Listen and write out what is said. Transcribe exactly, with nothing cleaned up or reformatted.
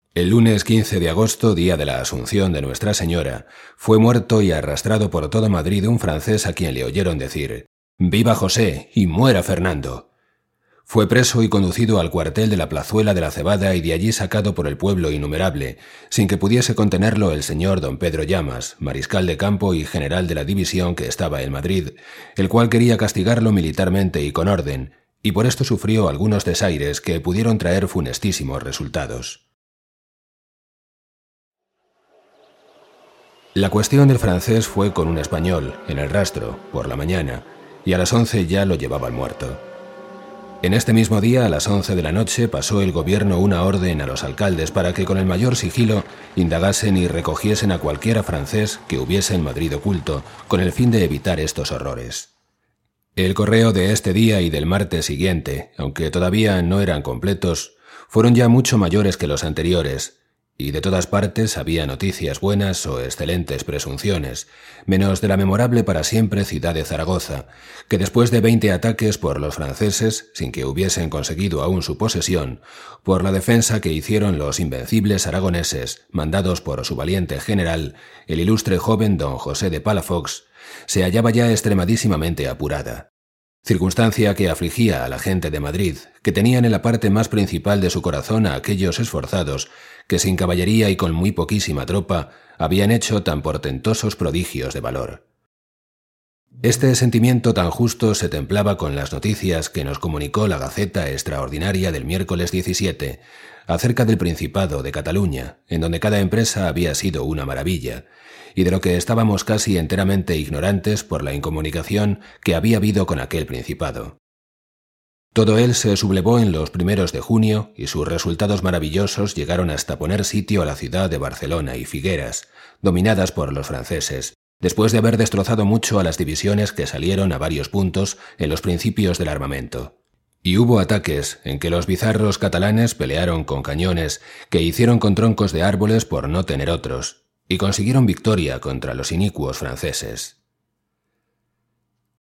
El lunes quince de agosto, día de la Asunción de Nuestra Señora, fue muerto y arrastrado por todo Madrid un francés a quien le oyeron decir «¡Viva José y muera Fernando!». Fue preso y conducido al cuartel de la Plazuela de la Cebada y de allí sacado por el pueblo innumerable, sin que pudiese contenerlo el señor don Pedro Llamas, mariscal de campo y general de la división que estaba en Madrid, el cual quería castigarlo militarmente y con orden, y por esto sufrió algunos desaires que pudieron traer funestísimos resultados. La cuestión del francés fue con un español, en el rastro, por la mañana, y a las once ya lo llevaban muerto. En este mismo día, a las once de la noche, pasó el gobierno una orden a los alcaldes para que con el mayor sigilo indagasen y recogiesen a cualquiera francés que hubiese en Madrid oculto, con el fin de evitar estos horrores. El correo de este día y del martes siguiente, aunque todavía no eran completos, fueron ya mucho mayores que los anteriores, y de todas partes había noticias buenas o excelentes presunciones, menos de la memorable para siempre ciudad de Zaragoza, que después de veinte ataques por los franceses, sin que hubiesen conseguido aún su posesión, por la defensa que hicieron los invencibles aragoneses, mandados por su valiente general, el ilustre joven don José de Palafox, se hallaba ya extremadísimamente apurada. Circunstancia que afligía a la gente de Madrid, que tenían en la parte más principal de su corazón a aquellos esforzados que sin caballería y con muy poquísima tropa habían hecho tan portentosos prodigios de valor. Este sentimiento tan justo se templaba con las noticias que nos comunicó la Gaceta Extraordinaria del miércoles diecisiete acerca del Principado de Cataluña, en donde cada empresa había sido una maravilla, y de lo que estábamos casi enteramente ignorantes por la incomunicación que había habido con aquel principado. Todo él se sublevó en los primeros de junio y sus resultados maravillosos llegaron hasta poner sitio a la ciudad de Barcelona y Figueras, dominadas por los franceses, después de haber destrozado mucho a las divisiones que salieron a varios puntos en los principios del armamento. Y hubo ataques en que los bizarros catalanes pelearon con cañones que hicieron con troncos de árboles por no tener otros, y consiguieron victoria contra los inicuos franceses.